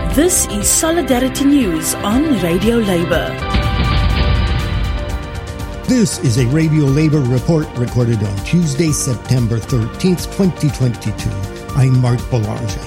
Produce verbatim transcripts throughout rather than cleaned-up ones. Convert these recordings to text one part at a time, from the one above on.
This is Solidarity News on Radio Labour. This is a Radio Labour report recorded on Tuesday, September thirteenth, twenty twenty-two. I'm Mark Boulanger.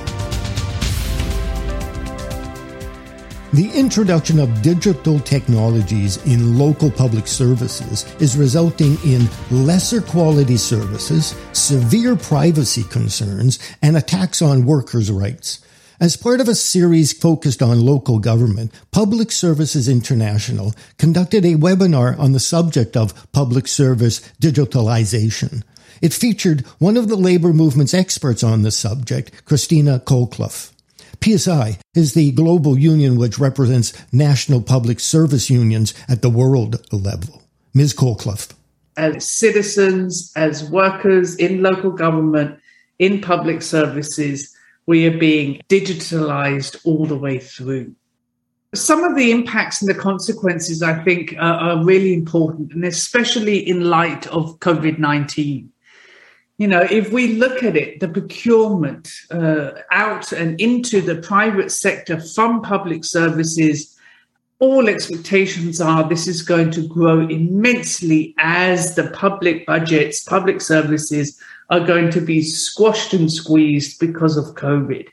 The introduction of digital technologies in local public services is resulting in lesser quality services, severe privacy concerns, and attacks on workers' rights. As part of a series focused on local government, Public Services International conducted a webinar on the subject of public service digitalization. It featured one of the labor movement's experts on the subject, Christina Colclough. P S I is the global union which represents national public service unions at the world level. Miz Colclough. As citizens, as workers in local government, in public services, we are being digitalized all the way through. Some of the impacts and the consequences, I think, are, are really important, and especially in light of COVID nineteen. You know, if we look at it, the procurement uh, out and into the private sector from public services, all expectations are this is going to grow immensely as the public budgets, public services are going to be squashed and squeezed because of COVID.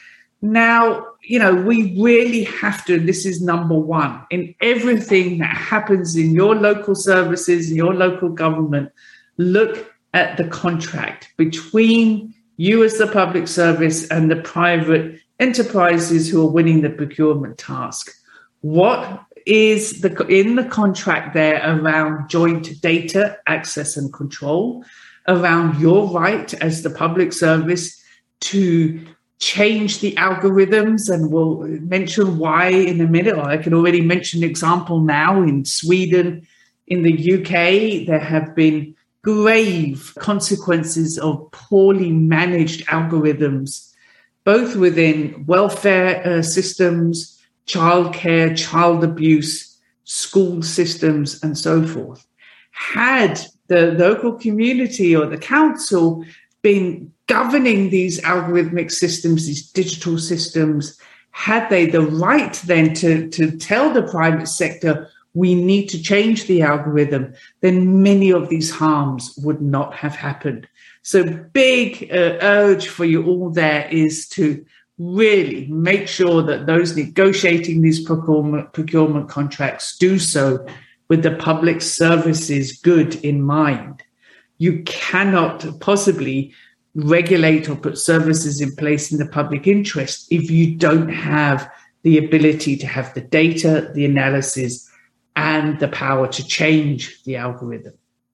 Now, you know, we really have to, this is number one, in everything that happens in your local services, in your local government, look at the contract between you as the public service and the private enterprises who are winning the procurement task. What is the in the contract there around joint data access and control, around your right as the public service to change the algorithms, and we'll mention why in a minute, or I can already mention an example now. In Sweden, in the U K, there have been grave consequences of poorly managed algorithms, both within welfare uh, systems, childcare, child abuse, school systems, and so forth. Had the local community or the council been governing these algorithmic systems, these digital systems, had they the right then to, to tell the private sector, we need to change the algorithm, then many of these harms would not have happened. So big uh, urge for you all there is to really make sure that those negotiating these procurement, procurement contracts do so with the public services good in mind. You cannot possibly regulate or put services in place in the public interest if you don't have the ability to have the data, the analysis, and the power to change the algorithm.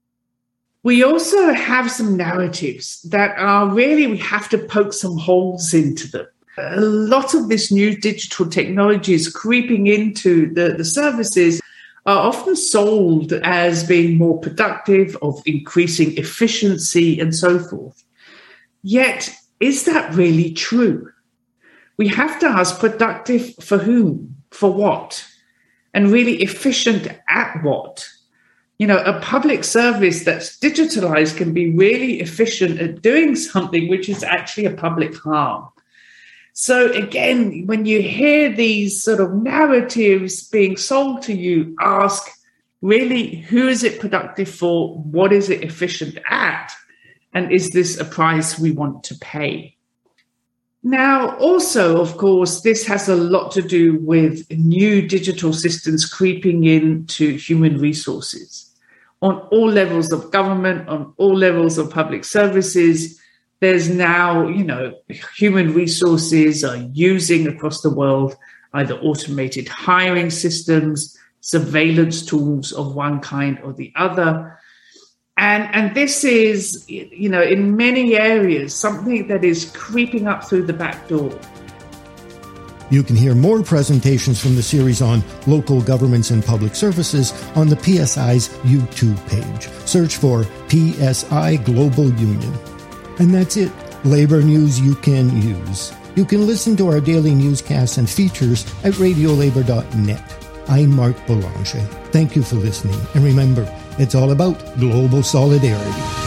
We also have some narratives that are really, we have to poke some holes into them. A lot of this new digital technology is creeping into the, the services are often sold as being more productive, of increasing efficiency and so forth. Yet, is that really true? We have to ask, productive for whom? For what? And really efficient at what? You know, a public service that's digitalized can be really efficient at doing something which is actually a public harm. So again, when you hear these sort of narratives being sold to you, ask, really, who is it productive for? What is it efficient at? And is this a price we want to pay? Now, also, of course, this has a lot to do with new digital systems creeping into human resources. On all levels of government, on all levels of public services, there's now, you know, human resources are using across the world either automated hiring systems, surveillance tools of one kind or the other. And, and this is, you know, in many areas, something that is creeping up through the back door. You can hear more presentations from the series on local governments and public services on the P S I's YouTube page. Search for P S I Global Union. And that's it. Labor news you can use. You can listen to our daily newscasts and features at radio labor dot net. I'm Mark Boulanger. Thank you for listening. And remember, it's all about global solidarity.